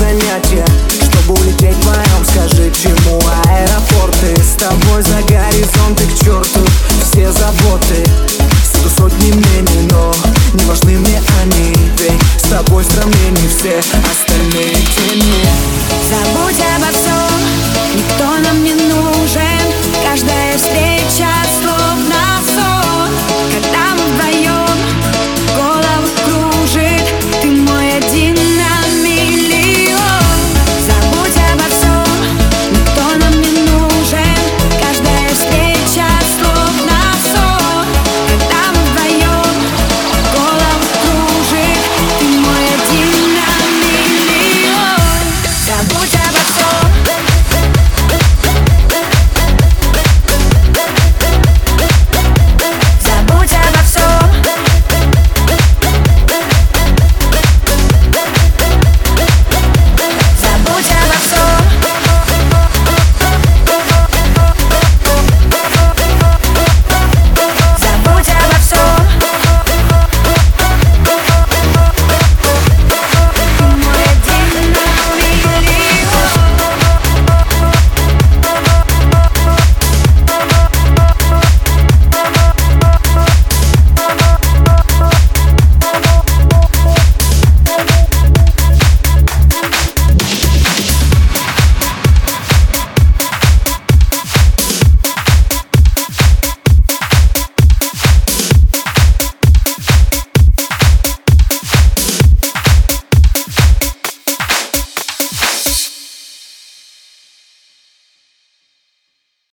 занятия, чтобы улететь вдвоем. Скажи, к чему аэропорты? С тобой за горизонты, к черту все заботы. Всюду сотни мнений, но не важны мне они. Ведь с тобой страннее все остальные тени.